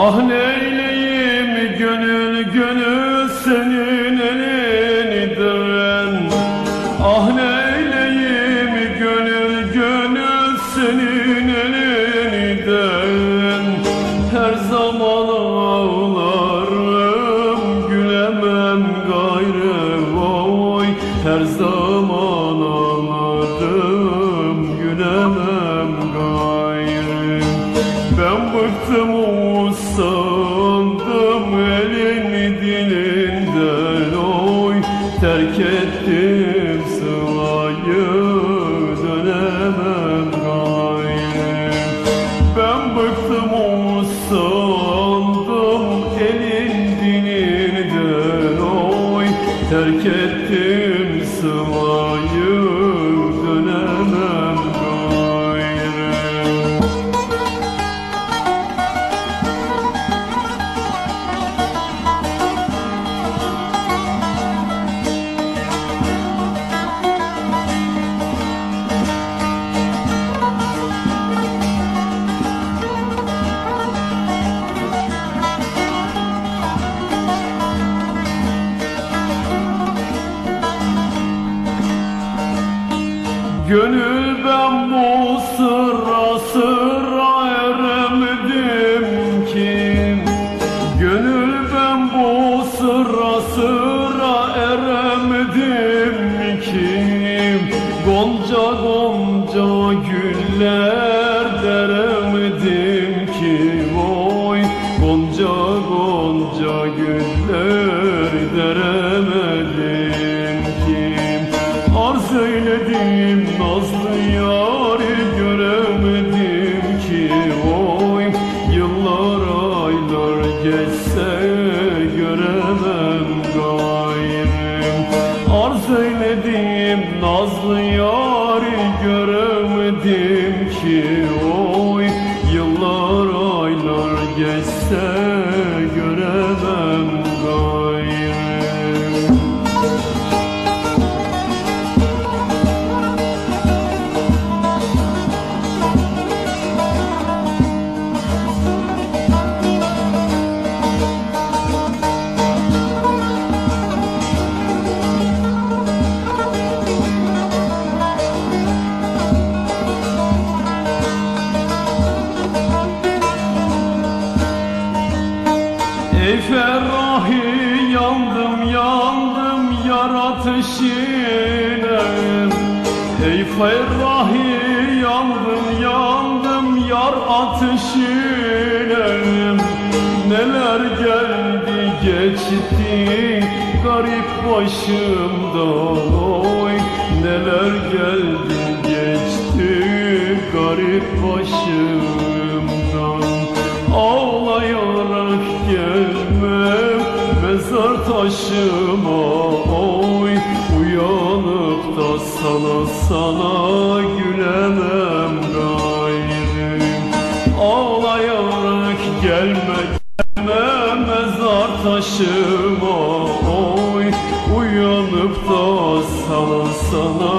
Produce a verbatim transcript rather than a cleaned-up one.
Ah neyleyim gönül gönül senin elinden. Ah neyleyim gönül gönül senin elinden. Her zaman ağlarım gülemem gayrı oy. Her zaman ağlarım gülemem gayrı. Ben bıktım usandım elini dilinden oy. Terk ettim sılayı dönemem gayrı. Ben bıktım usandım elin dilinden oy. Terk ettim sılayı dönemem gayrı. Gönül ben bu sıra sıra eremedim ki. Gönül ben bu sıra sıra eremedim ki. Gonca gonca güller deremedim ki oy. Gonca gonca güller deremedim ki. Arz eyledim nazlı yâri göremedim ki oy. Yıllar aylar geçse göremem gayrı. Arz eyledim nazlı yâri göremedim ki oy. Yıllar aylar geçse göremem gayrı. Ey Ferrahi yandım yandım yar ateşine. Ey Ferrahi yandım yandım yar ateşine. Neler geldi geçti garip başımdan oy. Neler geldi geçti garip başımdan. Ağlayarak gelmem mezar taşıma oy. Uyanıp da sana sana gülemem gayrı. Ağlayarak gelme gelme mezar taşıma oy. Uyanıp da sana sana